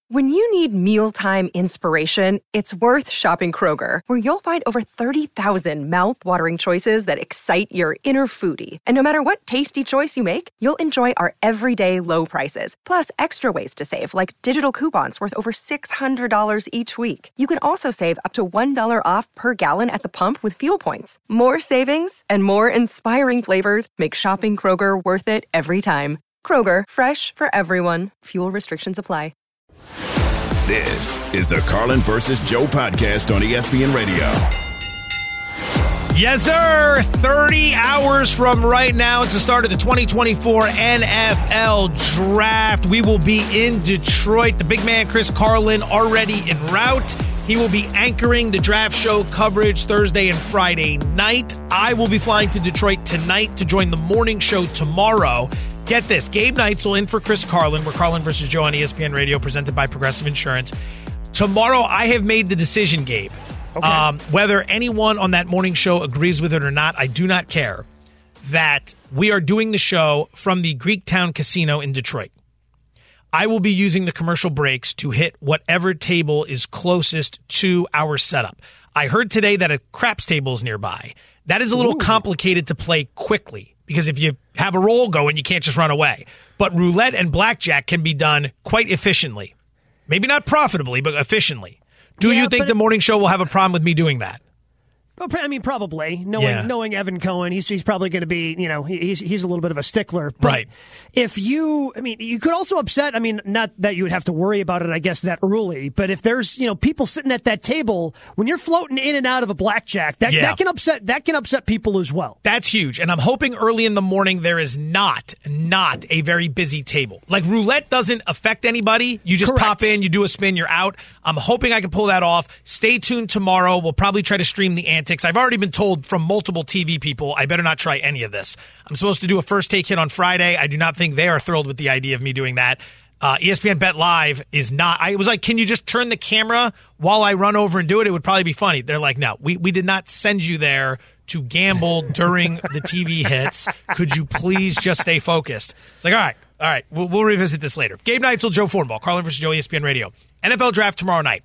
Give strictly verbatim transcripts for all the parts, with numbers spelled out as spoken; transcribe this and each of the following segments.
When you need mealtime inspiration, it's worth shopping Kroger, where you'll find over thirty thousand mouth-watering choices that excite your inner foodie. And no matter what tasty choice you make, you'll enjoy our everyday low prices, plus extra ways to save, like digital coupons worth over six hundred dollars each week. You can also save up to one dollar off per gallon at the pump with fuel points. More savings and more inspiring flavors make shopping Kroger worth it every time. Kroger, fresh for everyone. Fuel restrictions apply. This is the Carlin versus Joe podcast on E S P N Radio. Yes, sir. thirty hours from right now, it's the start of the twenty twenty-four N F L Draft. We will be in Detroit. The big man, Chris Carlin, already en route. He will be anchoring the draft show coverage Thursday and Friday night. I will be flying to Detroit tonight to join the morning show tomorrow. Get this, Gabe Neitzel in for Chris Carlin. We're Carlin versus Joe on E S P N Radio, presented by Progressive Insurance. Tomorrow, I have made the decision, Gabe. Okay. Um, whether anyone on that morning show agrees with it or not, I do not care, that we are doing the show from the Greektown Casino in Detroit. I will be using the commercial breaks to hit whatever table is closest to our setup. I heard today that a craps table is nearby. That is a little Ooh. complicated to play quickly, because if you have a roll going, you can't just run away. But roulette and blackjack can be done quite efficiently. Maybe not profitably, but efficiently. Do yeah, you think the morning show will have a problem with me doing that? Well, I mean, probably. Knowing yeah. knowing Evan Cohen, he's he's probably going to be, you know, he's he's a little bit of a stickler. But right. If you, I mean, you could also upset, I mean, not that you would have to worry about it, I guess, that early, but if there's, you know, people sitting at that table, when you're floating in and out of a blackjack, that, yeah. that can upset that can upset people as well. That's huge. And I'm hoping early in the morning there is not, not a very busy table. Like roulette doesn't affect anybody. You just Correct. pop in, you do a spin, you're out. I'm hoping I can pull that off. Stay tuned tomorrow. We'll probably try to stream the antics. I've already been told from multiple T V people, I better not try any of this. I'm supposed to do a first take hit on Friday. I do not think they are thrilled with the idea of me doing that. Uh, E S P N Bet Live is not. I was like, can you just turn the camera while I run over and do it? It would probably be funny. They're like, no, we, we did not send you there to gamble during the T V hits. Could you please just stay focused? It's like, all right, all right, we'll, we'll revisit this later. Gabe Neitzel, Joe Fortenbaugh, Carlin versus Joe, E S P N Radio. N F L Draft tomorrow night.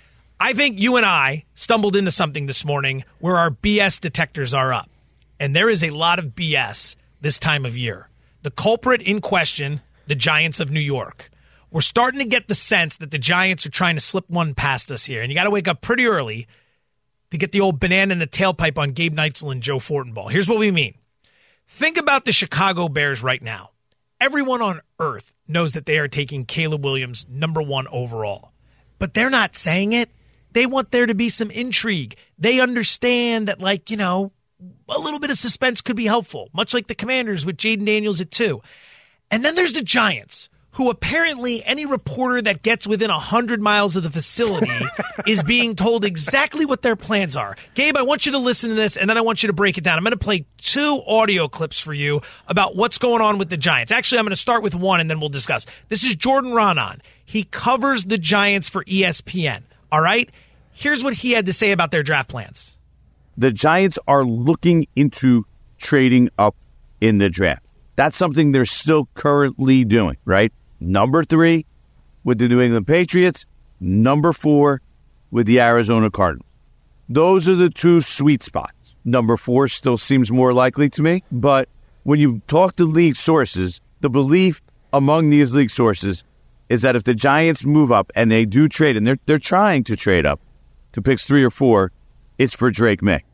I think you and I stumbled into something this morning where our B S detectors are up. And there is a lot of B S this time of year. The culprit in question, the Giants of New York. We're starting to get the sense that the Giants are trying to slip one past us here. And you got to wake up pretty early to get the old banana in the tailpipe on Gabe Neitzel and Joe Fortenbaugh. Here's what we mean. Think about the Chicago Bears right now. Everyone on earth knows that they are taking Caleb Williams number one overall. But they're not saying it. They want there to be some intrigue. They understand that, like, you know, a little bit of suspense could be helpful, much like the Commanders with Jaden Daniels at two. And then there's the Giants, who apparently any reporter that gets within one hundred miles of the facility is being told exactly what their plans are. Gabe, I want you to listen to this, and then I want you to break it down. I'm going to play two audio clips for you about what's going on with the Giants. Actually, I'm going to start with one, and then we'll discuss. This is Jordan Raanan. He covers the Giants for E S P N. All right? Here's what he had to say about their draft plans. The Giants are looking into trading up in the draft. That's something they're still currently doing, right? Number three with the New England Patriots. Number four with the Arizona Cardinals. Those are the two sweet spots. Number four still seems more likely to me. But when you talk to league sources, the belief among these league sources is that if the Giants move up and they do trade, and they're they're trying to trade up to picks three or four, it's for Drake May.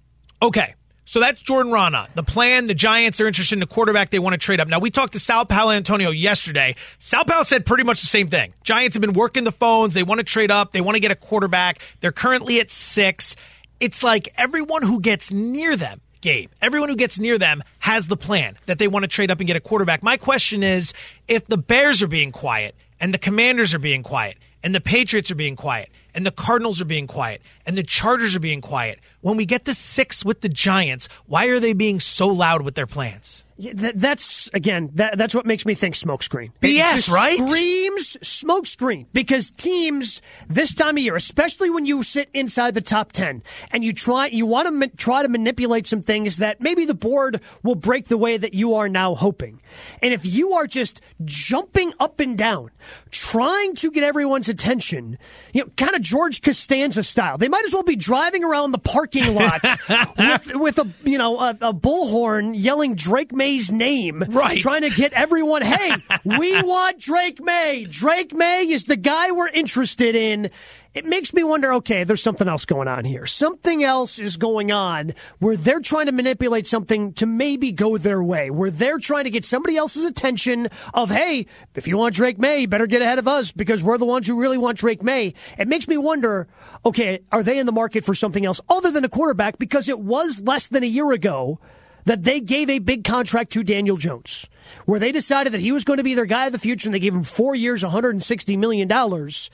Okay, so that's Jordan Raanan. The plan, the Giants are interested in a quarterback. They want to trade up. Now, we talked to Sal Paolantonio yesterday. Sal Pal said pretty much the same thing. Giants have been working the phones. They want to trade up. They want to get a quarterback. They're currently at six. It's like everyone who gets near them, Gabe, everyone who gets near them has the plan that they want to trade up and get a quarterback. My question is, if the Bears are being quiet and the Commanders are being quiet and the Patriots are being quiet and the Cardinals are being quiet and the Chargers are being quiet, when we get to six with the Giants, why are they being so loud with their plans? Yeah, that, that's, again, that, that's what makes me think smokescreen. B S, right? Screams smokescreen. Because teams, this time of year, especially when you sit inside the top ten, and you try, you want to ma- try to manipulate some things that maybe the board will break the way that you are now hoping. And if you are just jumping up and down, trying to get everyone's attention, you know, kind of George Costanza style, they might as well be driving around the parking lot with, with a, you know, a, a bullhorn yelling Drake May's name, right? Trying to get everyone, hey, we want Drake May. Drake May is the guy we're interested in. It makes me wonder, okay, there's something else going on here. Something else is going on where they're trying to manipulate something to maybe go their way, where they're trying to get somebody else's attention of, hey, if you want Drake May, you better get ahead of us because we're the ones who really want Drake May. It makes me wonder, okay, are they in the market for something else other than a quarterback? Because it was less than a year ago that they gave a big contract to Daniel Jones, where they decided that he was going to be their guy of the future, and they gave him four years, one hundred sixty million dollars.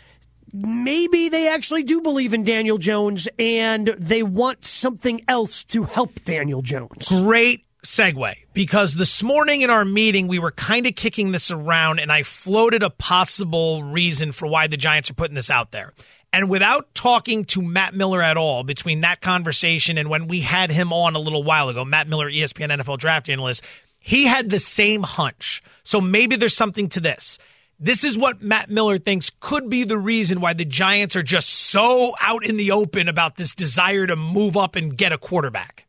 Maybe they actually do believe in Daniel Jones, and they want something else to help Daniel Jones. Great segue, because this morning in our meeting, we were kind of kicking this around, and I floated a possible reason for why the Giants are putting this out there. And without talking to Matt Miller at all, between that conversation and when we had him on a little while ago, Matt Miller, E S P N N F L draft analyst, he had the same hunch. So maybe there's something to this. This is what Matt Miller thinks could be the reason why the Giants are just so out in the open about this desire to move up and get a quarterback.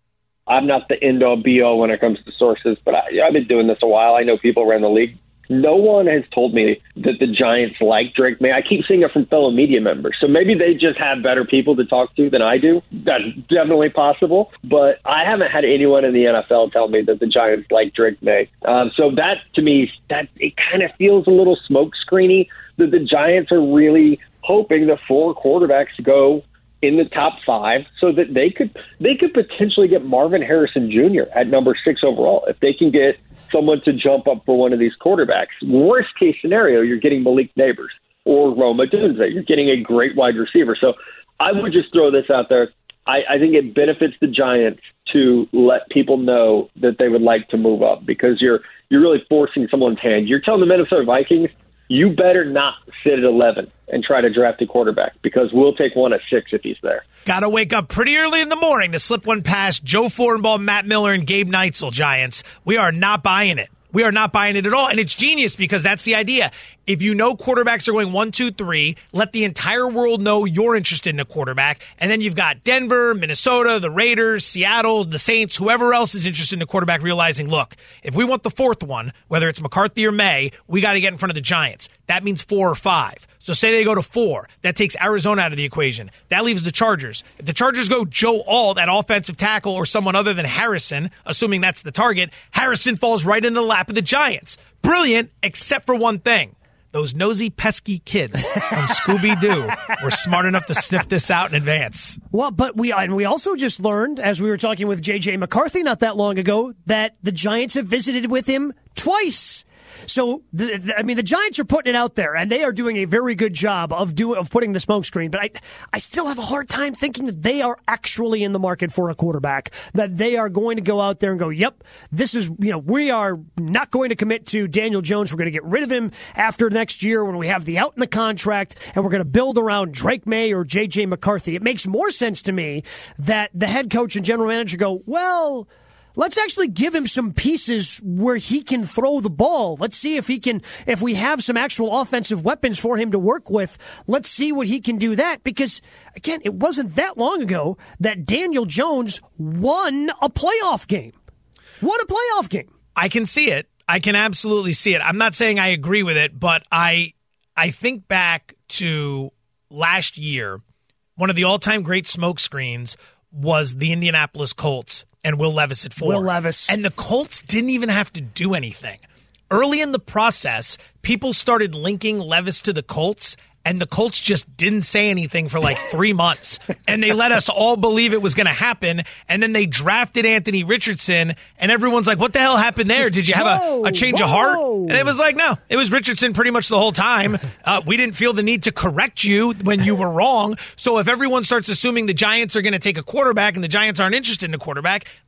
I'm not the end-all, be-all when it comes to sources, but I, I've been doing this a while. I know people around the league. No one has told me that the Giants like Drake May. I keep seeing it from fellow media members. So maybe they just have better people to talk to than I do. That's definitely possible. But I haven't had anyone in the N F L tell me that the Giants like Drake May. Um, so that, to me, that it kind of feels a little smokescreeny that the Giants are really hoping that four quarterbacks go in the top five so that they could they could potentially get Marvin Harrison Junior at number six overall if they can get someone to jump up for one of these quarterbacks. Worst case scenario, you're getting Malik Neighbors or Rome Odunze. You're getting a great wide receiver. So I would just throw this out there. I, I think it benefits the Giants to let people know that they would like to move up because you're you're really forcing someone's hand. You're telling the Minnesota Vikings, you better not sit at eleven and try to draft a quarterback because we'll take one at six if he's there. Got to wake up pretty early in the morning to slip one past Joe Fortenbaugh, Matt Miller, and Gabe Neitzel, Giants. We are not buying it. We are not buying it at all. And it's genius because that's the idea. If you know quarterbacks are going one, two, three, let the entire world know you're interested in a quarterback. And then you've got Denver, Minnesota, the Raiders, Seattle, the Saints, whoever else is interested in a quarterback realizing, look, if we want the fourth one, whether it's McCarthy or May, we got to get in front of the Giants. That means four or five. So say they go to four. That takes Arizona out of the equation. That leaves the Chargers. If the Chargers go Joe Alt at offensive tackle or someone other than Harrison, assuming that's the target, Harrison falls right into the lap of the Giants. Brilliant, except for one thing. Those nosy, pesky kids from Scooby-Doo were smart enough to sniff this out in advance. Well, but we and we also just learned, as we were talking with J J McCarthy not that long ago, that the Giants have visited with him twice. So, the, the, I mean, the Giants are putting it out there, and they are doing a very good job of do, of putting the smokescreen. But I, I still have a hard time thinking that they are actually in the market for a quarterback, that they are going to go out there and go, yep, this is, you know, we are not going to commit to Daniel Jones. We're going to get rid of him after next year when we have the out in the contract, and we're going to build around Drake May or J J McCarthy. It makes more sense to me that the head coach and general manager go, well, let's actually give him some pieces where he can throw the ball. Let's see if he can, if we have some actual offensive weapons for him to work with, let's see what he can do that. Because, again, it wasn't that long ago that Daniel Jones won a playoff game. Won a playoff game. I can see it. I can absolutely see it. I'm not saying I agree with it, but I, I think back to last year, one of the all-time great smoke screens was the Indianapolis Colts and Will Levis at four. Will Levis. And the Colts didn't even have to do anything. Early in the process, people started linking Levis to the Colts, and the Colts just didn't say anything for like three months. And they let us all believe it was going to happen. And then they drafted Anthony Richardson, and everyone's like, what the hell happened there? Did you have whoa, a, a change whoa. of heart? And it was like, no, it was Richardson pretty much the whole time. Uh, we didn't feel the need to correct you when you were wrong. So if everyone starts assuming the Giants are going to take a quarterback and the Giants aren't interested in a quarterback,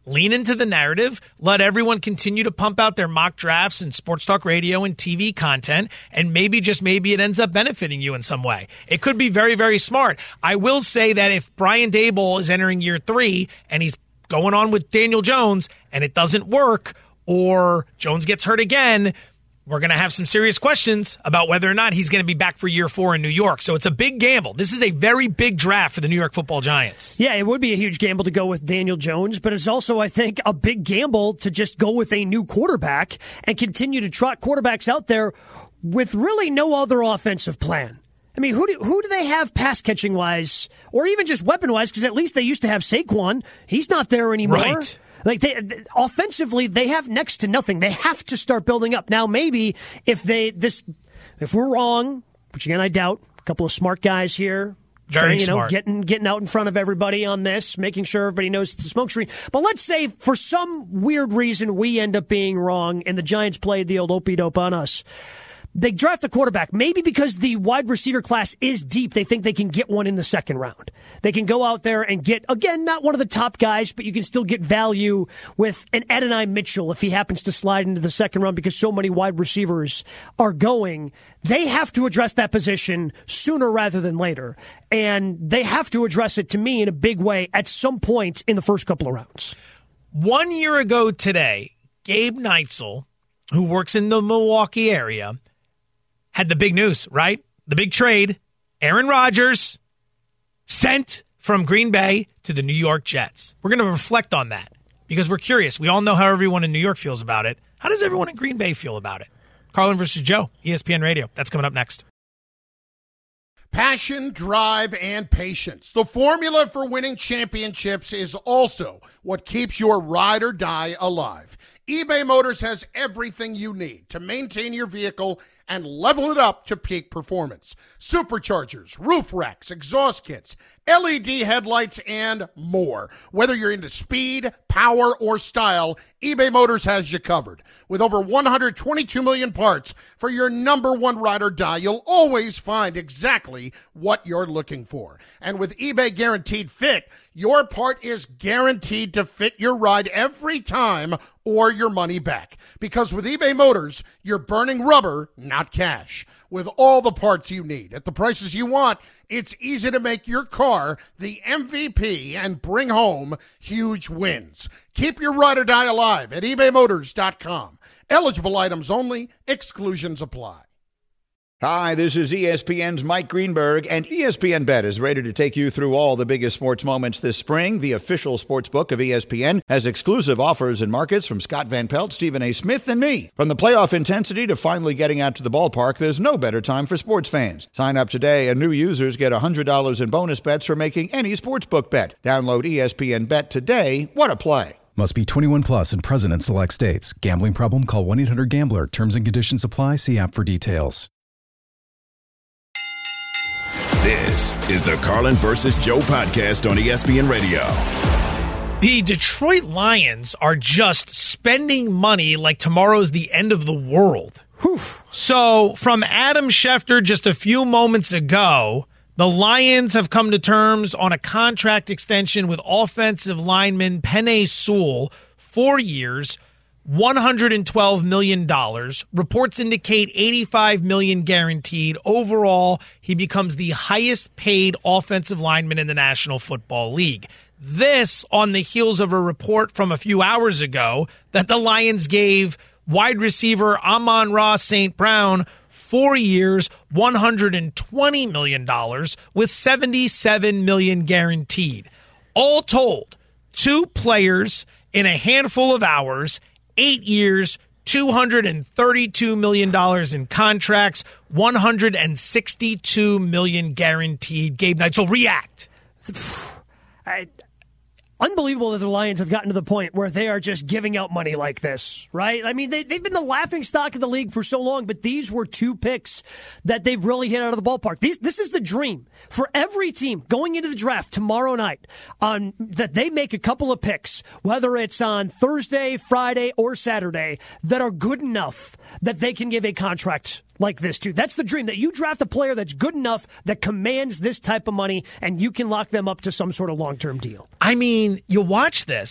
lean into the narrative, let everyone continue to pump out their mock drafts and sports talk radio and T V content, and maybe, just maybe, it ends up benefiting you in some way. It could be very, very smart. I will say that if Brian Daboll is entering year three and he's going on with Daniel Jones and it doesn't work, or Jones gets hurt again, we're going to have some serious questions about whether or not he's going to be back for year four in New York. So it's a big gamble. This is a very big draft for the New York Football Giants. Yeah, it would be a huge gamble to go with Daniel Jones, but it's also, I think, a big gamble to just go with a new quarterback and continue to trot quarterbacks out there with really no other offensive plan. I mean, who do, who do they have pass-catching wise, or even just weapon-wise? Because at least they used to have Saquon. He's not there anymore. Right. Like they, offensively, they have next to nothing. They have to start building up. Now, maybe if they this, if we're wrong, which again I doubt, a couple of smart guys here, very trying, you know, smart, getting getting out in front of everybody on this, making sure everybody knows it's a smoke screen. But let's say for some weird reason we end up being wrong, and the Giants played the old opie dope on us. They draft a quarterback, maybe because the wide receiver class is deep. They think they can get one in the second round. They can go out there and get, again, not one of the top guys, but you can still get value with an Adonai Mitchell if he happens to slide into the second round because so many wide receivers are going. They have to address that position sooner rather than later. And they have to address it, to me, in a big way at some point in the first couple of rounds. One year ago today, Gabe Neitzel, who works in the Milwaukee area, had the big news, right? The big trade. Aaron Rodgers sent from Green Bay to the New York Jets. We're going to reflect on that because we're curious. We all know how everyone in New York feels about it. How does everyone in Green Bay feel about it? Carlin versus Joe, E S P N Radio. That's coming up next. Passion, drive, and patience. The formula for winning championships is also what keeps your ride or die alive. eBay Motors has everything you need to maintain your vehicle and level it up to peak performance. Superchargers, roof racks, exhaust kits, L E D headlights, and more. Whether you're into speed, power, or style, eBay Motors has you covered. With over one hundred twenty-two million parts for your number one ride or die, you'll always find exactly what you're looking for. And with eBay Guaranteed Fit, your part is guaranteed to fit your ride every time or your money back. Because with eBay Motors, you're burning rubber, not cash. With all the parts you need at the prices you want, it's easy to make your car the M V P and bring home huge wins. Keep your ride or die alive at ebay motors dot com. Eligible items only. Exclusions apply. Hi, this is E S P N's Mike Greenberg, and E S P N Bet is ready to take you through all the biggest sports moments this spring. The official sports book of E S P N has exclusive offers and markets from Scott Van Pelt, Stephen A. Smith, and me. From the playoff intensity to finally getting out to the ballpark, there's no better time for sports fans. Sign up today, and new users get one hundred dollars in bonus bets for making any sportsbook bet. Download E S P N Bet today. What a play. Must be twenty-one plus and present in select states. Gambling problem? Call one eight hundred gambler. Terms and conditions apply. See app for details. This is the Carlin versus Joe podcast on E S P N Radio. The Detroit Lions are just spending money like tomorrow's the end of the world. Whew. So, from Adam Schefter just a few moments ago, the Lions have come to terms on a contract extension with offensive lineman Penei Sewell, four years, one hundred twelve million dollars. Reports indicate eighty-five million dollars guaranteed. Overall, he becomes the highest paid offensive lineman in the National Football League. This on the heels of a report from a few hours ago that the Lions gave wide receiver Amon-Ra Saint Brown four years, one hundred twenty million dollars with seventy-seven million dollars guaranteed. All told, two players in a handful of hours, eight years, two hundred thirty-two million dollars in contracts, one hundred sixty-two million dollars guaranteed. Gabe Neitzel, react. I, unbelievable that the Lions have gotten to the point where they are just giving out money like this, right? I mean, they, they've been the laughingstock of the league for so long, but these were two picks that they've really hit out of the ballpark. These, this is the dream for every team going into the draft tomorrow night, on that they make a couple of picks, whether it's on Thursday, Friday, or Saturday, that are good enough that they can give a contract like this, too. That's the dream, that you draft a player that's good enough that commands this type of money, and you can lock them up to some sort of long-term deal. I mean, you watch this,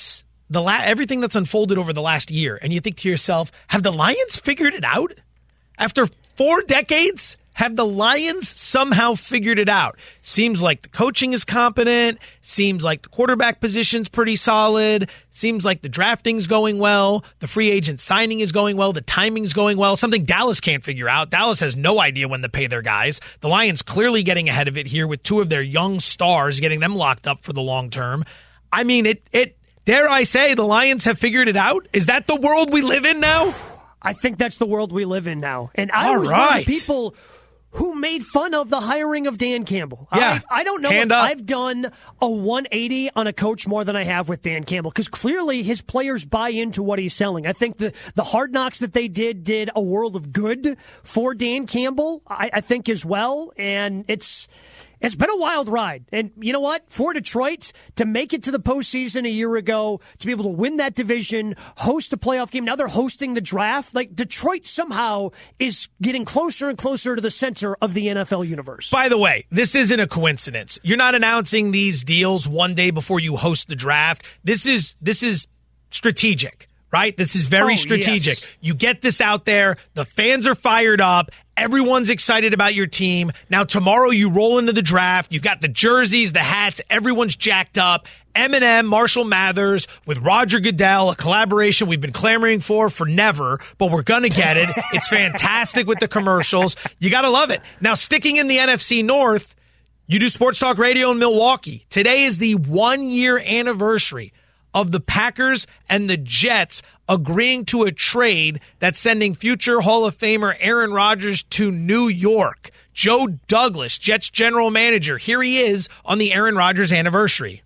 the la- everything that's unfolded over the last year, and you think to yourself, have the Lions figured it out? After four decades, have the Lions somehow figured it out? Seems like the coaching is competent. Seems like the quarterback position's pretty solid. Seems like the drafting's going well. The free agent signing is going well. The timing's going well. Something Dallas can't figure out. Dallas has no idea when to pay their guys. The Lions clearly getting ahead of it here with two of their young stars, getting them locked up for the long term. I mean, it, it, dare I say, the Lions have figured it out? Is that the world we live in now? I think that's the world we live in now. And I All was right. one of the people who made fun of the hiring of Dan Campbell. Yeah. I, I don't know Hand if up. I've done a one eighty on a coach more than I have with Dan Campbell, because clearly his players buy into what he's selling. I think the, the Hard Knocks that they did did a world of good for Dan Campbell, I, I think, as well. And it's... It's been a wild ride. And you know what? For Detroit to make it to the postseason a year ago, to be able to win that division, host a playoff game, now they're hosting the draft. Like, Detroit somehow is getting closer and closer to the center of the N F L universe. By the way, this isn't a coincidence. You're not announcing these deals one day before you host the draft. This is this is strategic. Right? This is very oh, strategic. Yes. You get this out there. The fans are fired up. Everyone's excited about your team. Now, tomorrow you roll into the draft. You've got the jerseys, the hats. Everyone's jacked up. Eminem, Marshall Mathers with Roger Goodell, a collaboration we've been clamoring for for never, but we're going to get it. It's fantastic with the commercials. You got to love it. Now, sticking in the N F C North, you do Sports Talk Radio in Milwaukee. Today is the one-year anniversary of the Packers and the Jets agreeing to a trade that's sending future Hall of Famer Aaron Rodgers to New York. Joe Douglas, Jets general manager, here he is on the Aaron Rodgers anniversary.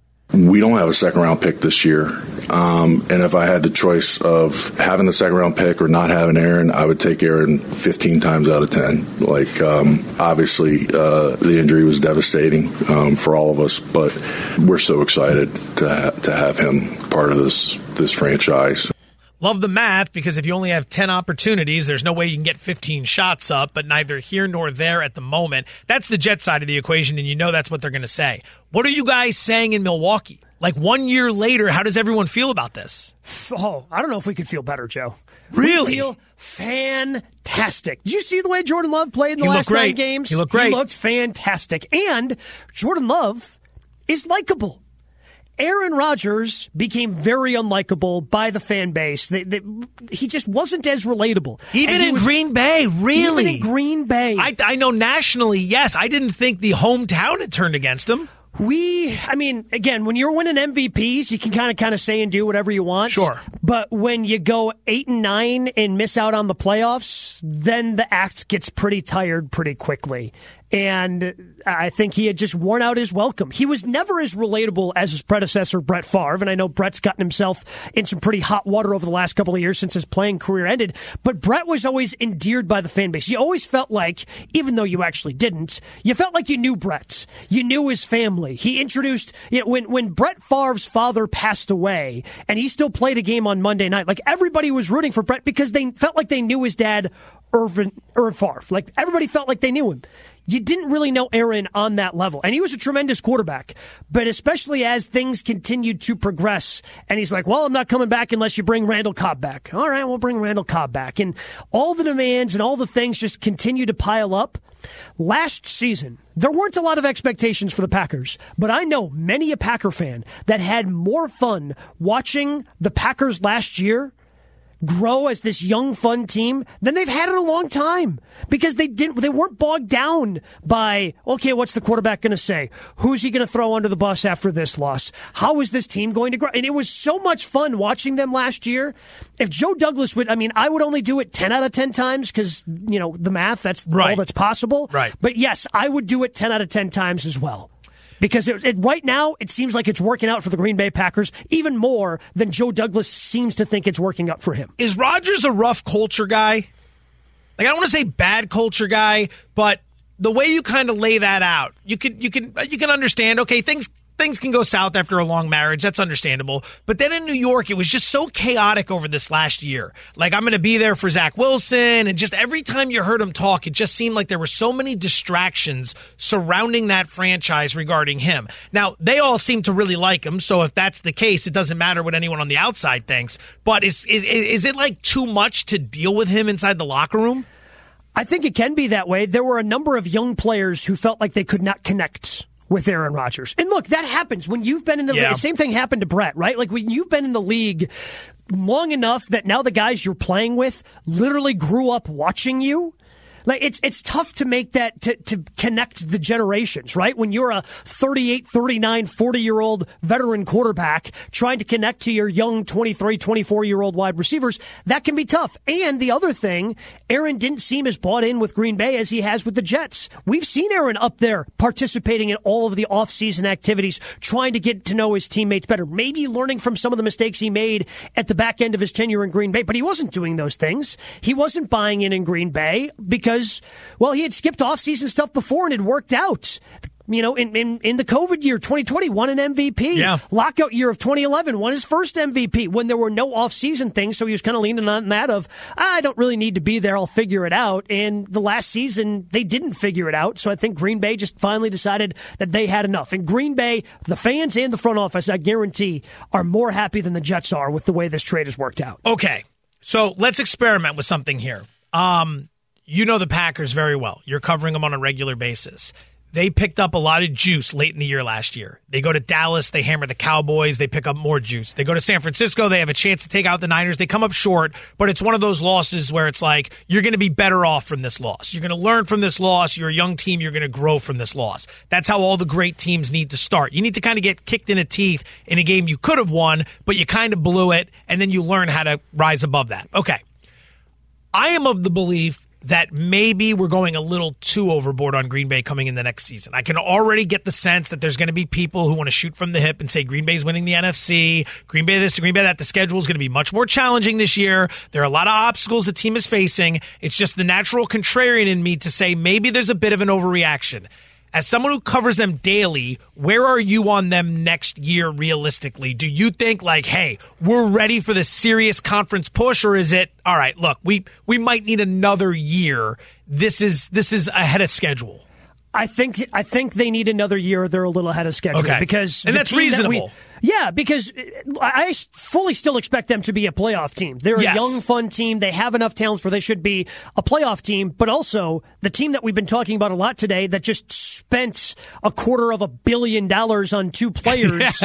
We don't have a second round pick this year. Um, and if I had the choice of having the second round pick or not having Aaron, I would take Aaron fifteen times out of ten. Like, um, obviously, uh, the injury was devastating um, for all of us, but we're so excited to ha- to have him part of this this franchise. Love the math, because if you only have ten opportunities, there's no way you can get fifteen shots up, but neither here nor there at the moment. That's the Jet side of the equation, and you know that's what they're going to say. What are you guys saying in Milwaukee? Like, one year later, how does everyone feel about this? Oh, I don't know if we could feel better, Joe. Really? We feel fantastic. Did you see the way Jordan Love played in the He last looked great. nine games? He looked great. He looked fantastic. And Jordan Love is likable. Aaron Rodgers became very unlikable by the fan base. They, they, he just wasn't as relatable. Even in was, Green Bay, really? Even in Green Bay. I, I know nationally, yes. I didn't think the hometown had turned against him. We, I mean, again, when you're winning M V Ps, you can kind of kind of say and do whatever you want. Sure. But when you go eight and nine and miss out on the playoffs, then the act gets pretty tired pretty quickly. And I think he had just worn out his welcome. He was never as relatable as his predecessor, Brett Favre. And I know Brett's gotten himself in some pretty hot water over the last couple of years since his playing career ended. But Brett was always endeared by the fan base. You always felt like, even though you actually didn't, you felt like you knew Brett. You knew his family. He introduced, you know, when, when Brett Favre's father passed away and he still played a game on Monday night, like everybody was rooting for Brett because they felt like they knew his dad, Irvin, Irvin Favre. Like everybody felt like they knew him. You didn't really know Aaron on that level. And he was a tremendous quarterback. But especially as things continued to progress, and he's like, well, I'm not coming back unless you bring Randall Cobb back. All right, we'll bring Randall Cobb back. And all the demands and all the things just continue to pile up. Last season, there weren't a lot of expectations for the Packers, but I know many a Packer fan that had more fun watching the Packers last year grow as this young, fun team than they've had in a long time, because they didn't, they weren't bogged down by, okay, what's the quarterback going to say? Who's he going to throw under the bus after this loss? How is this team going to grow? And it was so much fun watching them last year. If Joe Douglas would, I mean, I would only do it ten out of ten times because, you know, the math, that's right. all that's possible. Right. But yes, I would do it ten out of ten times as well. Because it, it, right now, it seems like it's working out for the Green Bay Packers even more than Joe Douglas seems to think it's working out for him. Is Rodgers a rough culture guy? Like, I don't want to say bad culture guy, but the way you kind of lay that out, you can you can you can understand. Okay, things things can go south after a long marriage. That's understandable. But then in New York, it was just so chaotic over this last year. Like, I'm going to be there for Zach Wilson. And just every time you heard him talk, it just seemed like there were so many distractions surrounding that franchise regarding him. Now, they all seem to really like him. So if that's the case, it doesn't matter what anyone on the outside thinks. But is, is, is it like too much to deal with him inside the locker room? I think it can be that way. There were a number of young players who felt like they could not connect with Aaron Rodgers. And look, that happens when you've been in the yeah. league. Same thing happened to Brett, right? Like when you've been in the league long enough that now the guys you're playing with literally grew up watching you. Like it's it's tough to make that, to, to connect the generations, right? When you're a thirty-eight, thirty-nine, forty-year-old veteran quarterback trying to connect to your young twenty-three, twenty-four-year-old wide receivers, that can be tough. And the other thing, Aaron didn't seem as bought in with Green Bay as he has with the Jets. We've seen Aaron up there participating in all of the offseason activities, trying to get to know his teammates better, maybe learning from some of the mistakes he made at the back end of his tenure in Green Bay. But he wasn't doing those things. He wasn't buying in in Green Bay because well, he had skipped off-season stuff before and it worked out. You know, in, in, in the COVID year, twenty twenty, won an M V P. Yeah. Lockout year of twenty eleven, won his first M V P when there were no off-season things. So he was kind of leaning on that of, I don't really need to be there. I'll figure it out. And the last season, they didn't figure it out. So I think Green Bay just finally decided that they had enough. And Green Bay, the fans and the front office, I guarantee, are more happy than the Jets are with the way this trade has worked out. Okay. So let's experiment with something here. Um... You know the Packers very well. You're covering them on a regular basis. They picked up a lot of juice late in the year last year. They go to Dallas, they hammer the Cowboys, they pick up more juice. They go to San Francisco, they have a chance to take out the Niners. They come up short, but it's one of those losses where it's like, you're going to be better off from this loss. You're going to learn from this loss. You're a young team. You're going to grow from this loss. That's how all the great teams need to start. You need to kind of get kicked in the teeth in a game you could have won, but you kind of blew it, and then you learn how to rise above that. Okay. I am of the belief that maybe we're going a little too overboard on Green Bay coming in the next season. I can already get the sense that there's going to be people who want to shoot from the hip and say Green Bay's winning the N F C, Green Bay this, Green Bay that. The schedule is going to be much more challenging this year. There are a lot of obstacles the team is facing. It's just the natural contrarian in me to say maybe there's a bit of an overreaction. As someone who covers them daily, where are you on them next year realistically? Do you think like, hey, we're ready for the serious conference push, or is it, all right, look, we we might need another year. This is this is ahead of schedule. I think I think they need another year. They're a little ahead of schedule okay. because and that's reasonable. That we, yeah, because I fully still expect them to be a playoff team. They're yes. a young, fun team. They have enough talents where they should be a playoff team. But also the team that we've been talking about a lot today that just spent a quarter of a billion dollars on two players.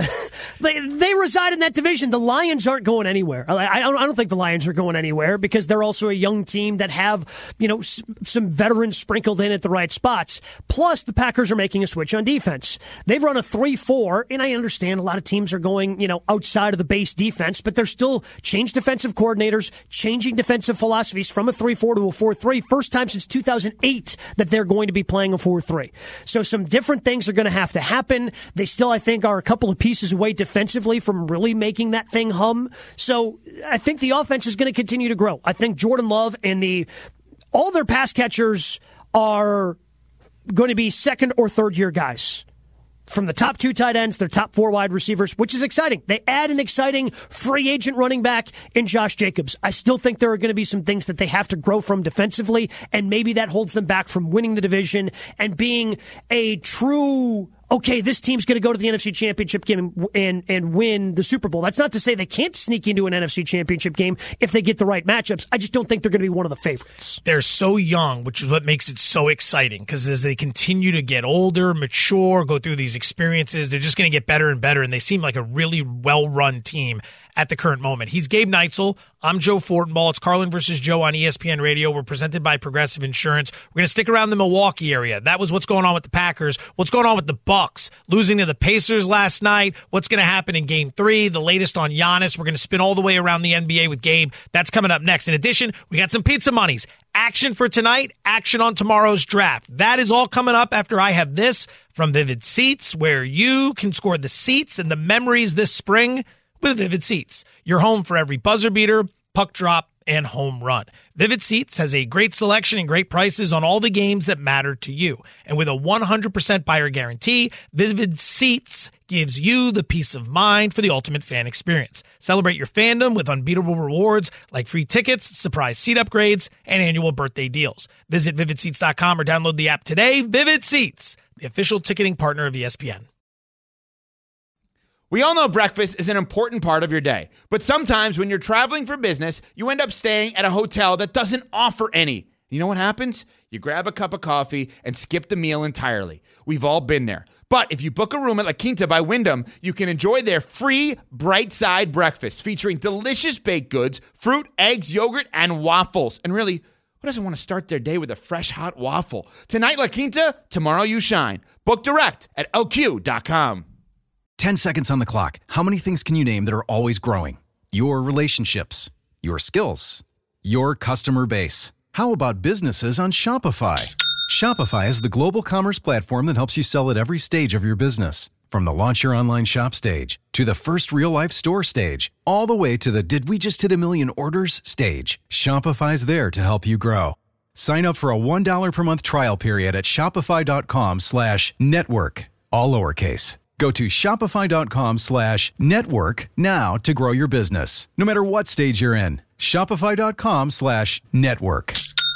they they reside in that division. The Lions aren't going anywhere. I, I don't I don't think the Lions are going anywhere because they're also a young team that have you know s- some veterans sprinkled in at the right spots. Plus, the Packers are making a switch on defense. They've run a three four, and I understand a lot of teams are going, you know, outside of the base defense, but they're still changed defensive coordinators, changing defensive philosophies from a three four to a four three. First time since two thousand eight that they're going to be playing a four three. So some different things are going to have to happen. They still, I think, are a couple of pieces away defensively from really making that thing hum. So I think the offense is going to continue to grow. I think Jordan Love and the all their pass catchers are going to be second or third year guys. From the top two tight ends, their top four wide receivers, which is exciting. They add an exciting free agent running back in Josh Jacobs. I still think there are going to be some things that they have to grow from defensively, and maybe that holds them back from winning the division and being a true, okay, this team's going to go to the N F C Championship game and, and and win the Super Bowl. That's not to say they can't sneak into an N F C Championship game if they get the right matchups. I just don't think they're going to be one of the favorites. They're so young, which is what makes it so exciting, because as they continue to get older, mature, go through these experiences, they're just going to get better and better, and they seem like a really well-run team at the current moment. He's Gabe Neitzel. I'm Joe Fortenbaugh. It's Carlin versus Joe on E S P N Radio. We're presented by Progressive Insurance. We're going to stick around the Milwaukee area. That was what's going on with the Packers. What's going on with the Bucks? Losing to the Pacers last night. What's going to happen in Game three? The latest on Giannis. We're going to spin all the way around the N B A with Gabe. That's coming up next. In addition, we got some pizza monies. Action for tonight. Action on tomorrow's draft. That is all coming up after I have this from Vivid Seats, where you can score the seats and the memories this spring with Vivid Seats. Your home for every buzzer beater, puck drop, and home run. Vivid Seats has a great selection and great prices on all the games that matter to you. And with a one hundred percent buyer guarantee, Vivid Seats gives you the peace of mind for the ultimate fan experience. Celebrate your fandom with unbeatable rewards like free tickets, surprise seat upgrades, and annual birthday deals. Visit vivid seats dot com or download the app today. Vivid Seats, the official ticketing partner of E S P N. We all know breakfast is an important part of your day, but sometimes when you're traveling for business, you end up staying at a hotel that doesn't offer any. You know what happens? You grab a cup of coffee and skip the meal entirely. We've all been there. But if you book a room at La Quinta by Wyndham, you can enjoy their free Bright Side breakfast featuring delicious baked goods, fruit, eggs, yogurt, and waffles. And really, who doesn't want to start their day with a fresh, hot waffle? Tonight, La Quinta, tomorrow you shine. Book direct at L Q dot com. ten seconds on the clock. How many things can you name that are always growing? Your relationships, your skills, your customer base. How about businesses on Shopify? Shopify is the global commerce platform that helps you sell at every stage of your business. From the launch your online shop stage to the first real-life store stage, all the way to the did we just hit a million orders stage. Shopify's there to help you grow. Sign up for a one dollar per month trial period at shopify.com slash network, all lowercase. Go to shopify.com slash network now to grow your business, no matter what stage you're in. Shopify.com slash network.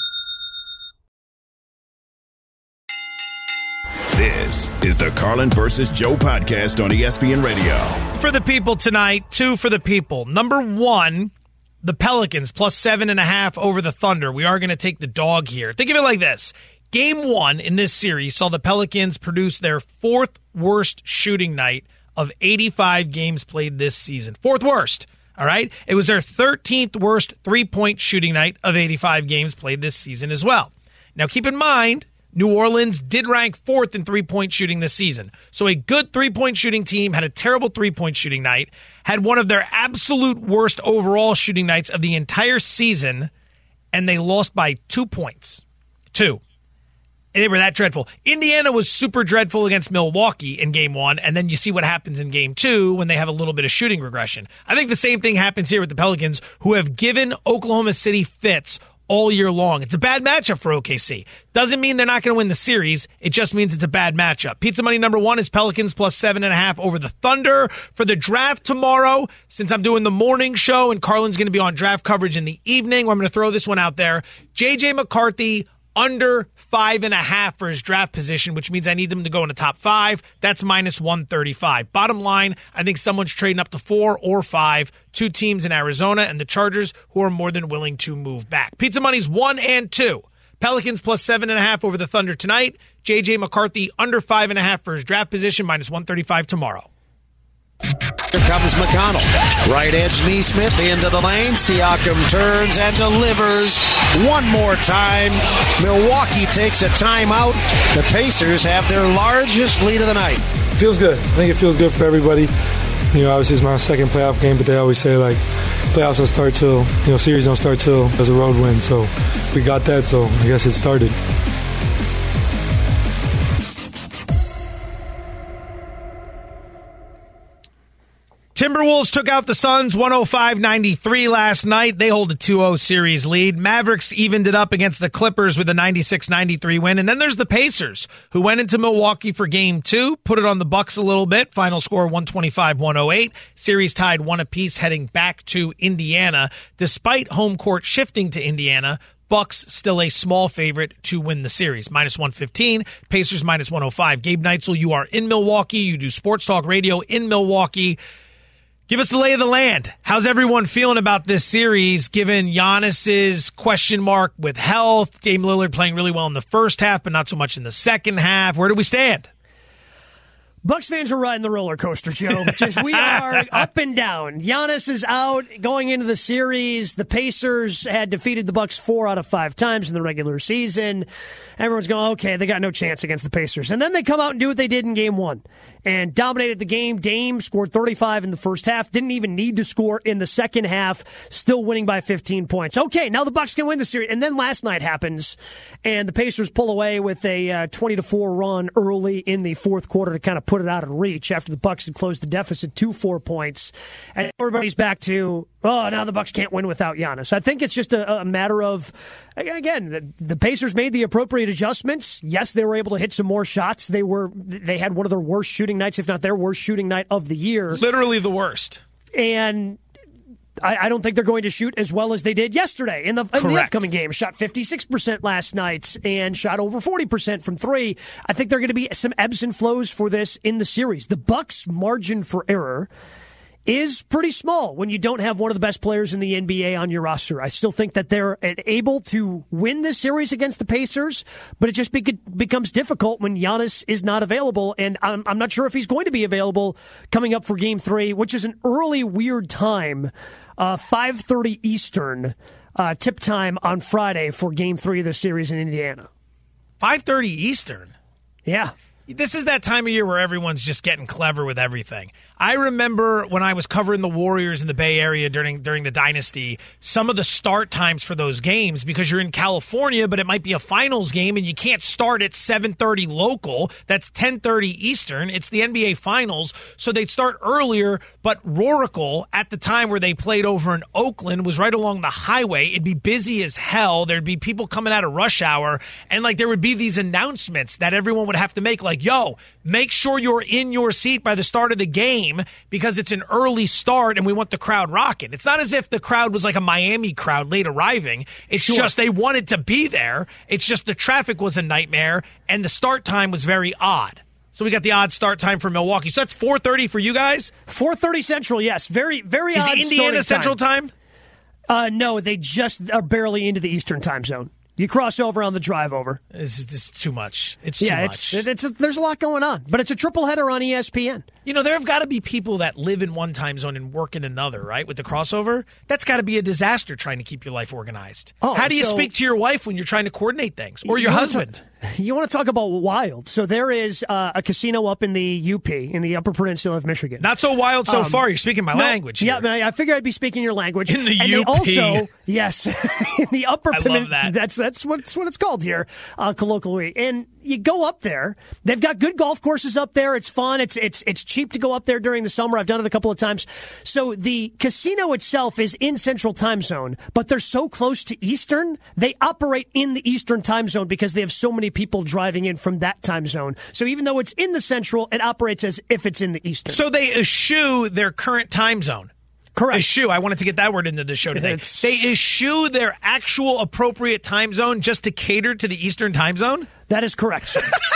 This is the Carlin versus Joe podcast on E S P N Radio. For the people tonight, two for the people. Number one, the Pelicans plus seven and a half over the Thunder. We are going to take the dog here. Think of it like this. Game one in this series saw the Pelicans produce their fourth worst shooting night of eighty-five games played this season. Fourth worst, all right? It was their thirteenth worst three-point shooting night of eighty-five games played this season as well. Now, keep in mind, New Orleans did rank fourth in three-point shooting this season. So a good three-point shooting team had a terrible three-point shooting night, had one of their absolute worst overall shooting nights of the entire season, and they lost by two points. Two. They were that dreadful. Indiana was super dreadful against Milwaukee in game one, and then you see what happens in game two when they have a little bit of shooting regression. I think the same thing happens here with the Pelicans, who have given Oklahoma City fits all year long. It's a bad matchup for O K C. Doesn't mean they're not going to win the series. It just means it's a bad matchup. Pizza money number one is Pelicans plus seven and a half over the Thunder. For the draft tomorrow, since I'm doing the morning show and Carlin's going to be on draft coverage in the evening, I'm going to throw this one out there. J J McCarthy under five and a half for his draft position, which means I need them to go in the top five. That's minus one thirty-five. Bottom line, I think someone's trading up to four or five. Two teams in Arizona and the Chargers who are more than willing to move back. Pizza money's one and two. Pelicans plus seven and a half over the Thunder tonight. J J McCarthy under five and a half for his draft position, minus one thirty-five tomorrow. Here comes McConnell. Right edge Neesmith into the lane. Siakam turns and delivers one more time. Milwaukee takes a timeout. The Pacers have their largest lead of the night. Feels good. I think it feels good for everybody. You know, obviously it's my second playoff game, but they always say, like, playoffs don't start till, you know, series don't start till there's a road win. So we got that, so I guess it started. Timberwolves took out the Suns one oh five ninety-three last night. They hold a two oh series lead. Mavericks evened it up against the Clippers with a ninety-six ninety-three win. And then there's the Pacers, who went into Milwaukee for game two, put it on the Bucks a little bit. Final score one twenty-five one oh eight. Series tied one apiece heading back to Indiana. Despite home court shifting to Indiana, Bucks still a small favorite to win the series. minus one fifteen, Pacers minus one oh five. Gabe Neitzel, you are in Milwaukee. You do Sports Talk Radio in Milwaukee. Give us the lay of the land. How's everyone feeling about this series, given Giannis's question mark with health? Dame Lillard playing really well in the first half, but not so much in the second half. Where do we stand? Bucks fans are riding the roller coaster, Joe. Just, we are up and down. Giannis is out going into the series. The Pacers had defeated the Bucks four out of five times in the regular season. Everyone's going, okay, they got no chance against the Pacers. And then they come out and do what they did in game one. and dominated the game. Dame scored thirty-five in the first half, didn't even need to score in the second half, still winning by fifteen points. Okay, now the Bucks can win the series. And then last night happens, and the Pacers pull away with a uh, twenty to four run early in the fourth quarter to kind of put it out of reach after the Bucks had closed the deficit to four points. And everybody's back to, oh, now the Bucks can't win without Giannis. I think it's just a, a matter of, again, the, the Pacers made the appropriate adjustments. Yes, they were able to hit some more shots. They were they had one of their worst shooting nights, if not their worst shooting night of the year. Literally the worst. And I, I don't think they're going to shoot as well as they did yesterday in the, in the upcoming game. Shot fifty-six percent last night and shot over forty percent from three. I think there are going to be some ebbs and flows for this in the series. The Bucks' margin for error is pretty small when you don't have one of the best players in the N B A on your roster. I still think that they're able to win this series against the Pacers, but it just be- becomes difficult when Giannis is not available, and I'm, I'm not sure if he's going to be available coming up for Game three, which is an early, weird time, uh, five thirty Eastern uh, tip time on Friday for Game three of the series in Indiana. five thirty Eastern? Yeah. This is that time of year where everyone's just getting clever with everything. I remember when I was covering the Warriors in the Bay Area during during the Dynasty, some of the start times for those games, because you're in California, but it might be a finals game, and you can't start at seven thirty local. That's ten thirty Eastern. It's the N B A Finals, so they'd start earlier, but Roracle, at the time where they played over in Oakland, was right along the highway. It'd be busy as hell. There'd be people coming out of rush hour, and like there would be these announcements that everyone would have to make, like, yo, make sure you're in your seat by the start of the game because it's an early start and we want the crowd rocking. It's not as if the crowd was like a Miami crowd late arriving. It's Sure. just they wanted to be there. It's just the traffic was a nightmare and the start time was very odd. So we got the odd start time for Milwaukee. So that's four thirty for you guys? four thirty Central, yes. Very, very Is odd Indiana Central time? time? Uh, no, they just are barely into the Eastern time zone. You cross over on the drive over. It's just too much. It's yeah, too it's, much. It's, it's there's a lot going on, but it's a triple header on E S P N. You know, there have got to be people that live in one time zone and work in another, right? With the crossover, that's got to be a disaster trying to keep your life organized. Oh, How do you so- speak to your wife when you're trying to coordinate things, or your You wanna husband? talk- you want to talk about wild? So there is uh, a casino up in the U P, in the Upper Peninsula of Michigan. Not so wild so Um, far. You're speaking my no, language. Yeah, here. but I I figured I'd be speaking your language. In the and U P. They also, yes, in the Upper I love Peninsula. that. That's that's what it's what it's called here, uh, colloquially. And you go up there. They've got good golf courses up there. It's fun. It's it's it's cheap to go up there during the summer. I've done it a couple of times. So the casino itself is in Central Time Zone, but they're so close to Eastern. They operate in the Eastern Time Zone because they have so many people driving in from that time zone. So even though it's in the Central, it operates as if it's in the Eastern. So they eschew their current time zone. Correct. Eschew. I wanted to get that word into the show today. It's- They eschew their actual appropriate time zone just to cater to the Eastern time zone? That is correct.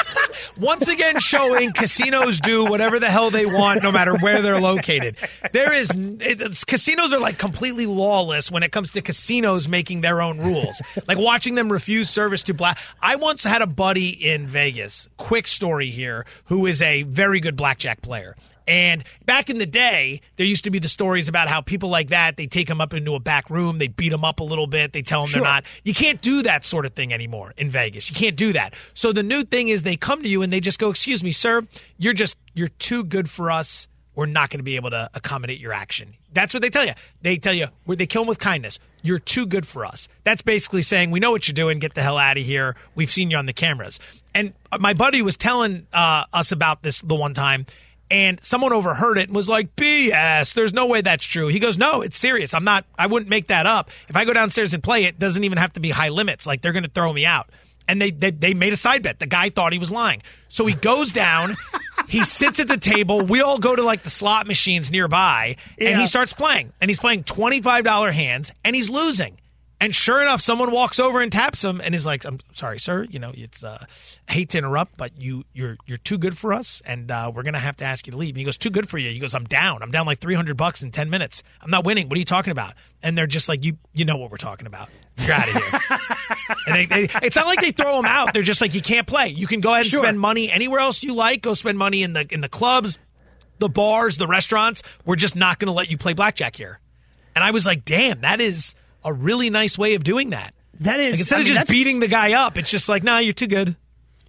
Once again, showing casinos do whatever the hell they want, no matter where they're located. There is it, it's- casinos are like completely lawless when it comes to casinos making their own rules. Like watching them refuse service to black. I once had a buddy in Vegas. Quick story here, who is a very good blackjack player. And back in the day, there used to be the stories about how people like that, they take them up into a back room, they beat them up a little bit, they tell them Sure. they're not. You can't do that sort of thing anymore in Vegas. You can't do that. So the new thing is they come to you and they just go, excuse me, sir, you're just, you're too good for us. We're not going to be able to accommodate your action. That's what they tell you. They tell you, they kill them with kindness. You're too good for us. That's basically saying, we know what you're doing. Get the hell out of here. We've seen you on the cameras. And my buddy was telling uh, us about this the one time, and someone overheard it and was like, B S, there's no way that's true. He goes, no, it's serious. I'm not, I wouldn't make that up. If I go downstairs and play, it doesn't even have to be high limits. Like, they're going to throw me out. And they, they they made a side bet. The guy thought he was lying. So he goes down, he sits at the table. We all go to like the slot machines nearby, and Yeah. he starts playing. And he's playing twenty-five dollars hands, and he's losing. And sure enough, someone walks over and taps him and is like, I'm sorry, sir. You know, it's uh, I hate to interrupt, but you, you're you're too good for us, and uh, we're going to have to ask you to leave. And he goes, too good for you. He goes, I'm down. I'm down like three hundred bucks in ten minutes. I'm not winning. What are you talking about? And they're just like, you you know what we're talking about. You're out of here. And they, they, it's not like they throw him out. They're just like, you can't play. You can go ahead and Sure. spend money anywhere else you like. Go spend money in the in the clubs, the bars, the restaurants. We're just not going to let you play blackjack here. And I was like, damn, that is a really nice way of doing that. That is Like, instead I of mean, just that's- beating the guy up, it's just like, nah, you're too good.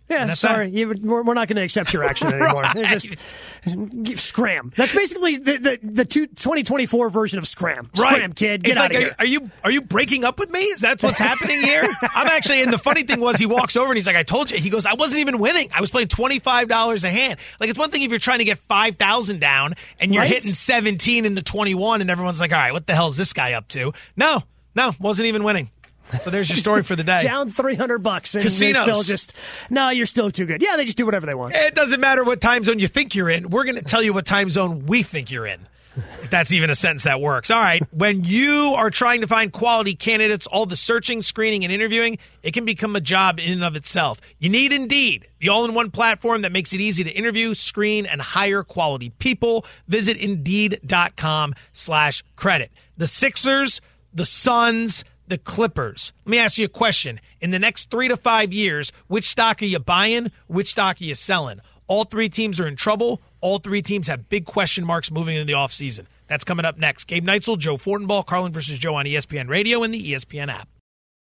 Yeah, sorry. You, we're, we're not going to accept your action anymore. Right. Just scram. That's basically the the, the two, twenty twenty-four version of scram. Scram, right. kid. Get it's out like, of are, here. Are you are you breaking up with me? Is that what's happening here? I'm actually, and the funny thing was, he walks over and he's like, I told you. He goes, I wasn't even winning. I was playing twenty-five dollars a hand. Like, it's one thing if you're trying to get five thousand down and you're Right? hitting seventeen into twenty-one and everyone's like, all right, what the hell is this guy up to? No, no, wasn't even winning. So there's your story for the day. Down three hundred bucks. And Casinos. Still just, no, you're still too good. Yeah, they just do whatever they want. It doesn't matter what time zone you think you're in. We're going to tell you what time zone we think you're in. If that's even a sentence that works. All right. When you are trying to find quality candidates, all the searching, screening, and interviewing, it can become a job in and of itself. You need Indeed, the all-in-one platform that makes it easy to interview, screen, and hire quality people. Visit Indeed.com slash credit. The Sixers, the Suns, the Clippers. Let me ask you a question. In the next three to five years, which stock are you buying? Which stock are you selling? All three teams are in trouble. All three teams have big question marks moving into the offseason. That's coming up next. Gabe Neitzel, Joe Fortenbaugh, Carlin versus Joe on E S P N Radio and the E S P N app.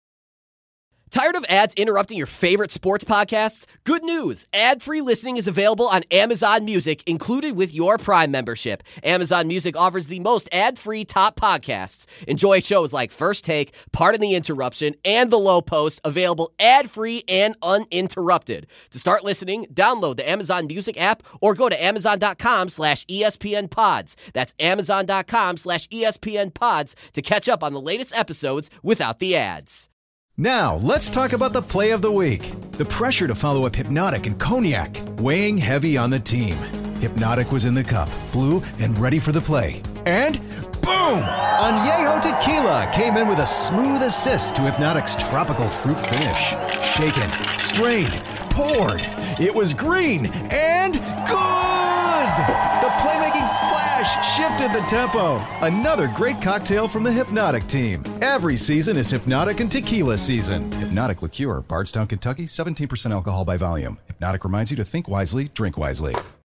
Tired of ads interrupting your favorite sports podcasts? Good news! Ad-free listening is available on Amazon Music, included with your Prime membership. Amazon Music offers the most ad-free top podcasts. Enjoy shows like First Take, Pardon the Interruption, and The Low Post, available ad-free and uninterrupted. To start listening, download the Amazon Music app or go to amazon.com slash ESPN pods. That's amazon.com slash ESPN pods to catch up on the latest episodes without the ads. Now, let's talk about the play of the week. The pressure to follow up Hypnotic and Cognac, weighing heavy on the team. Hypnotic was in the cup, blue, and ready for the play. And boom! Añejo Tequila came in with a smooth assist to Hypnotic's tropical fruit finish. Shaken, strained, poured. It was green and good! The playmaking splash shifted the tempo. Another great cocktail from the Hypnotic team. Every season is Hypnotic and Tequila season. Hypnotic Liqueur, Bardstown, Kentucky, seventeen percent alcohol by volume. Hypnotic reminds you to think wisely, drink wisely.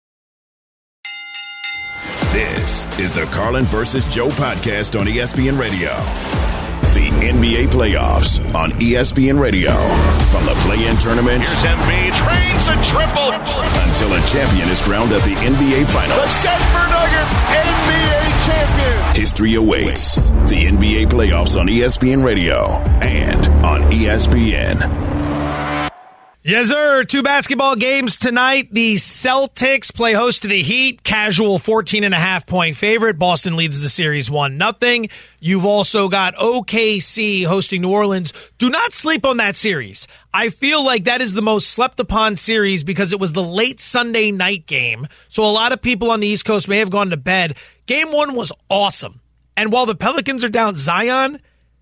This is the Carlin versus Joe podcast on E S P N Radio. The N B A playoffs on E S P N Radio. From the play-in tournament. Here's Embiid, trains a triple. Until a champion is crowned at the N B A Finals. The Denver Nuggets N B A champion. History awaits. The N B A playoffs on E S P N Radio and on E S P N. Yes, sir. Two basketball games tonight. The Celtics play host to the Heat. Casual fourteen and a half point favorite. Boston leads the series one nothing. You've also got O K C hosting New Orleans. Do not sleep on that series. I feel like that is the most slept upon series because it was the late Sunday night game. So a lot of people on the East Coast may have gone to bed. Game one was awesome. And while the Pelicans are down Zion,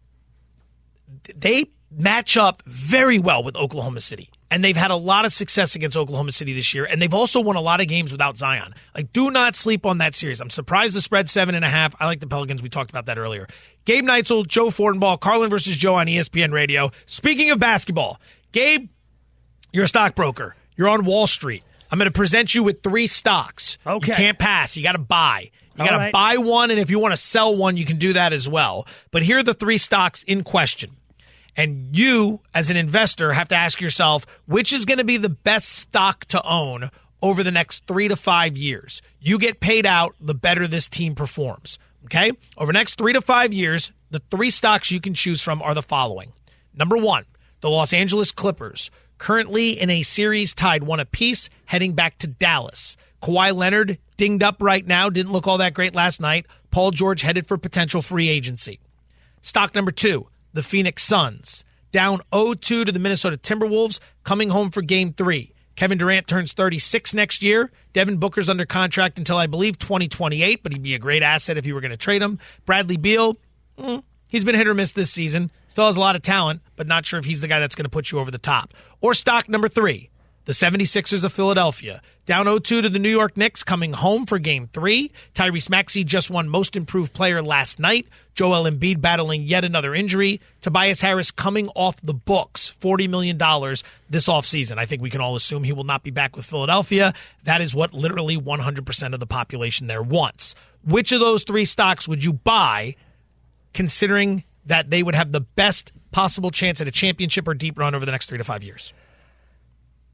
they match up very well with Oklahoma City. And they've had a lot of success against Oklahoma City this year. And they've also won a lot of games without Zion. Like, do not sleep on that series. I'm surprised the spread seven and a half. I like the Pelicans. We talked about that earlier. Gabe Neitzel, Joe Fortenbaugh, Carlin versus Joe on E S P N Radio. Speaking of basketball, Gabe, you're a stockbroker. You're on Wall Street. I'm going to present you with three stocks. Okay. You can't pass. You got to buy. You got to right. buy one, and if you want to sell one, you can do that as well. But here are the three stocks in question. And you, as an investor, have to ask yourself, which is going to be the best stock to own over the next three to five years? You get paid out, the better this team performs. Okay? Over the next three to five years, the three stocks you can choose from are the following. Number one, the Los Angeles Clippers, currently in a series tied one apiece, heading back to Dallas. Kawhi Leonard, dinged up right now, didn't look all that great last night. Paul George headed for potential free agency. Stock number two, the Phoenix Suns, down oh two to the Minnesota Timberwolves, coming home for game three. Kevin Durant turns thirty-six next year. Devin Booker's under contract until, I believe, twenty twenty-eight, but he'd be a great asset if you were going to trade him. Bradley Beal, mm, he's been hit or miss this season. Still has a lot of talent, but not sure if he's the guy that's going to put you over the top. Or stock number three, the seventy-sixers of Philadelphia, down oh two to the New York Knicks, coming home for game three. Tyrese Maxey just won most improved player last night. Joel Embiid battling yet another injury. Tobias Harris coming off the books, forty million dollars this offseason. I think we can all assume he will not be back with Philadelphia. That is what literally one hundred percent of the population there wants. Which of those three stocks would you buy, considering that they would have the best possible chance at a championship or deep run over the next three to five years?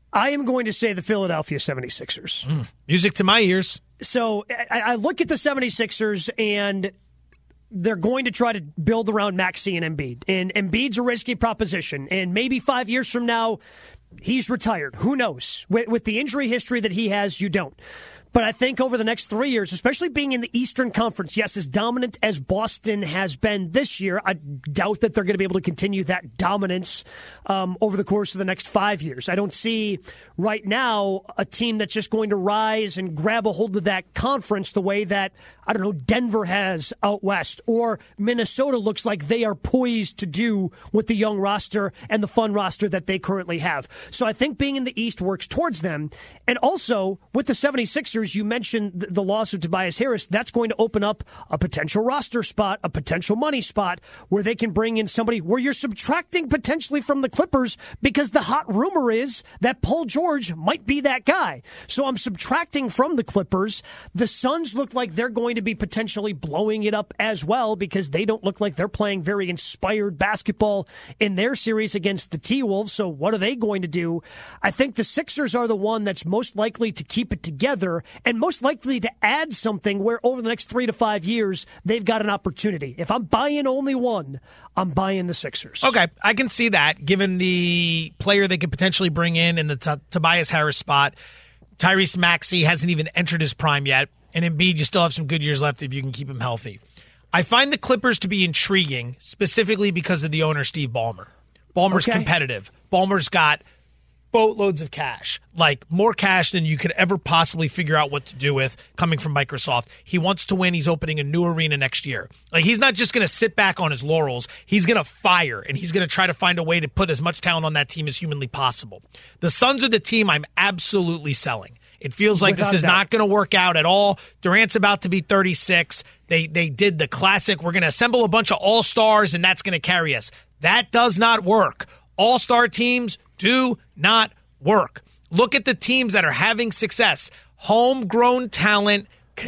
I am going to say the Philadelphia seventy-sixers. Mm, music to my ears. So I, I look at the seventy-sixers, and they're going to try to build around Maxey and Embiid. And Embiid's a risky proposition. And maybe five years from now, he's retired. Who knows? With, with the injury history that he has, you don't. But I think over the next three years, especially being in the Eastern Conference, yes, as dominant as Boston has been this year, I doubt that they're going to be able to continue that dominance um, over the course of the next five years. I don't see right now a team that's just going to rise and grab a hold of that conference the way that, I don't know, Denver has out west, or Minnesota looks like they are poised to do with the young roster and the fun roster that they currently have. So I think being in the East works towards them. And also, with the seventy-sixers, you mentioned the loss of Tobias Harris. That's going to open up a potential roster spot, a potential money spot, where they can bring in somebody where you're subtracting potentially from the Clippers, because the hot rumor is that Paul George might be that guy. So I'm subtracting from the Clippers. The Suns look like they're going to be potentially blowing it up as well, because they don't look like they're playing very inspired basketball in their series against the T-Wolves. So what are they going to do? I think the Sixers are the one that's most likely to keep it together, and most likely to add something where over the next three to five years, they've got an opportunity. If I'm buying only one, I'm buying the Sixers. Okay, I can see that, given the player they could potentially bring in in the t- Tobias Harris spot. Tyrese Maxey hasn't even entered his prime yet, and Embiid, you still have some good years left if you can keep him healthy. I find the Clippers to be intriguing, specifically because of the owner, Steve Ballmer. Ballmer's okay. competitive. Ballmer's got boatloads of cash, like more cash than you could ever possibly figure out what to do with coming from Microsoft. He wants to win. He's opening a new arena next year. Like, he's not just going to sit back on his laurels. He's going to fire, and he's going to try to find a way to put as much talent on that team as humanly possible. The Suns are the team I'm absolutely selling. It feels like Without this is doubt. not going to work out at all. Durant's about to be thirty-six. They they did the classic, we're going to assemble a bunch of all-stars, and that's going to carry us. That does not work. All-star teams do not work. Look at the teams that are having success. Homegrown talent,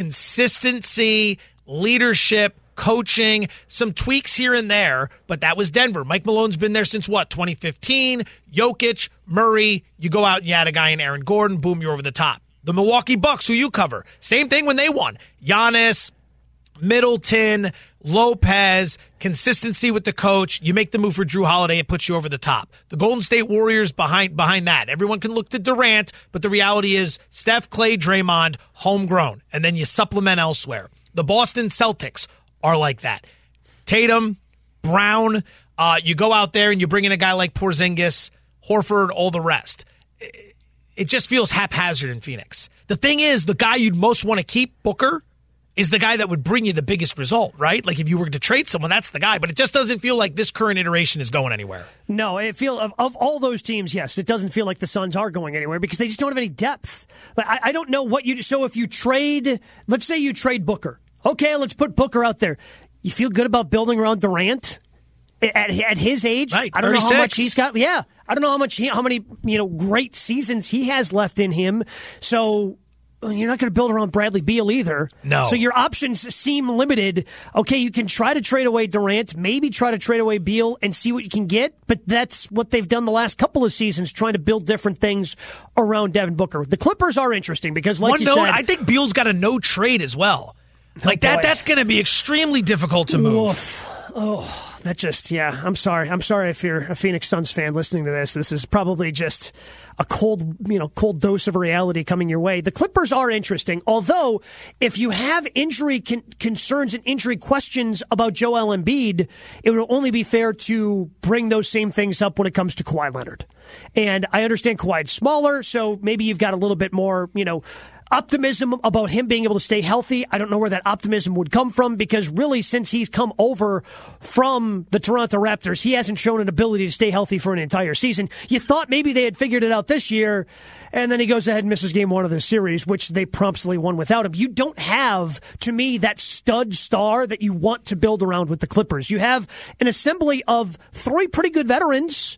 consistency, leadership, coaching, some tweaks here and there, but that was Denver. Mike Malone's been there since, what, twenty fifteen? Jokic, Murray, you go out and you add a guy in Aaron Gordon, boom, you're over the top. The Milwaukee Bucks, who you cover, same thing when they won. Giannis, Middleton, Lopez, consistency with the coach. You make the move for Drew Holiday, it puts you over the top. The Golden State Warriors behind behind that. Everyone can look to Durant, but the reality is Steph, Clay, Draymond, homegrown, and then you supplement elsewhere. The Boston Celtics are like that. Tatum, Brown, uh, you go out there and you bring in a guy like Porzingis, Horford, all the rest. It just feels haphazard in Phoenix. The thing is, the guy you'd most want to keep, Booker, is the guy that would bring you the biggest result, right? Like, if you were to trade someone, that's the guy. But it just doesn't feel like this current iteration is going anywhere. No, it feel of, of all those teams, yes, it doesn't feel like the Suns are going anywhere because they just don't have any depth. Like, I, I don't know what you. So if you trade, let's say you trade Booker. Okay, let's put Booker out there. You feel good about building around Durant at, at his age? Right, I don't know how much thirty-six. he's got. Yeah, I don't know how much he, how many you know great seasons he has left in him. So. You're not going to build around Bradley Beal either. No. So your options seem limited. Okay, you can try to trade away Durant, maybe try to trade away Beal and see what you can get, but that's what they've done the last couple of seasons, trying to build different things around Devin Booker. The Clippers are interesting because, like One you note, said... I think Beal's got a no trade as well. Like, that. boy. that's going to be extremely difficult to move. Woof. Oh, that just, yeah, I'm sorry. I'm sorry if you're a Phoenix Suns fan listening to this. This is probably just a cold, you know, cold dose of reality coming your way. The Clippers are interesting, although if you have injury con- concerns and injury questions about Joel Embiid, it would only be fair to bring those same things up when it comes to Kawhi Leonard. And I understand Kawhi's smaller, so maybe you've got a little bit more, you know, optimism about him being able to stay healthy. I don't know where that optimism would come from because really since he's come over from the Toronto Raptors, he hasn't shown an ability to stay healthy for an entire season. You thought maybe they had figured it out this year, and then he goes ahead and misses game one of the series, which they promptly won without him. You don't have, to me, that stud star that you want to build around with the Clippers. You have an assembly of three pretty good veterans,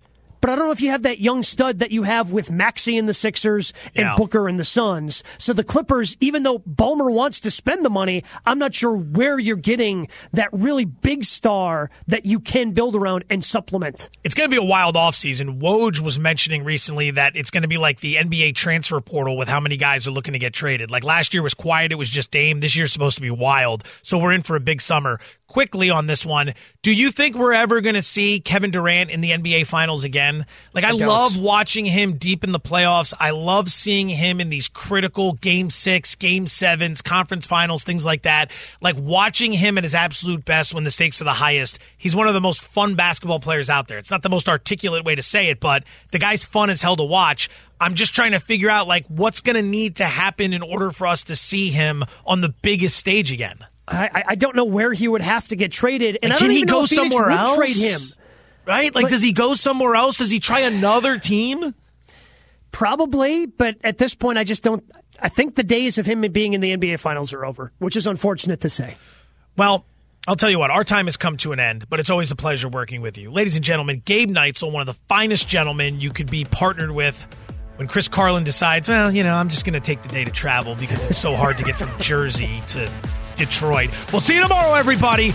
but I don't know if you have that young stud that you have with Maxey in the Sixers and Yeah. Booker in the Suns. So the Clippers, even though Ballmer wants to spend the money, I'm not sure where you're getting that really big star that you can build around and supplement. It's going to be a wild offseason. Woj was mentioning recently that it's going to be like the N B A transfer portal with how many guys are looking to get traded. Like last year was quiet. It was just Dame. This year's supposed to be wild. So we're in for a big summer. Quickly on this one, do you think we're ever going to see Kevin Durant in the N B A Finals again? Like, I, I love watching him deep in the playoffs. I love seeing him in these critical game six, game sevens, conference finals, things like that. Like, watching him at his absolute best when the stakes are the highest. He's one of the most fun basketball players out there. It's not the most articulate way to say it, but the guy's fun as hell to watch. I'm just trying to figure out, like, what's going to need to happen in order for us to see him on the biggest stage again. I, I don't know where he would have to get traded, and Like, I don't can he even know go if Phoenix somewhere would else? trade him. Right? Like, But- does he go somewhere else? Does he try another team? Probably, but at this point, I just don't. I think the days of him being in the N B A Finals are over, which is unfortunate to say. Well, I'll tell you what, our time has come to an end, but it's always a pleasure working with you. Ladies and gentlemen, Gabe Neitzel, one of the finest gentlemen you could be partnered with when Chris Carlin decides, well, you know, I'm just going to take the day to travel because it's so hard to get from Jersey to Detroit. We'll see you tomorrow, everybody.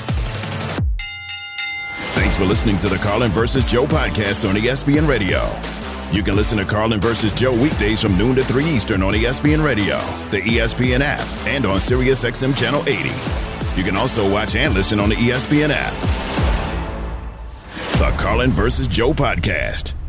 Thanks for listening to the Carlin versus Joe podcast on E S P N Radio. You can listen to Carlin versus Joe weekdays from noon to three Eastern on E S P N Radio, the E S P N app, and on Sirius X M Channel eighty. You can also watch and listen on the E S P N app. The Carlin versus Joe podcast.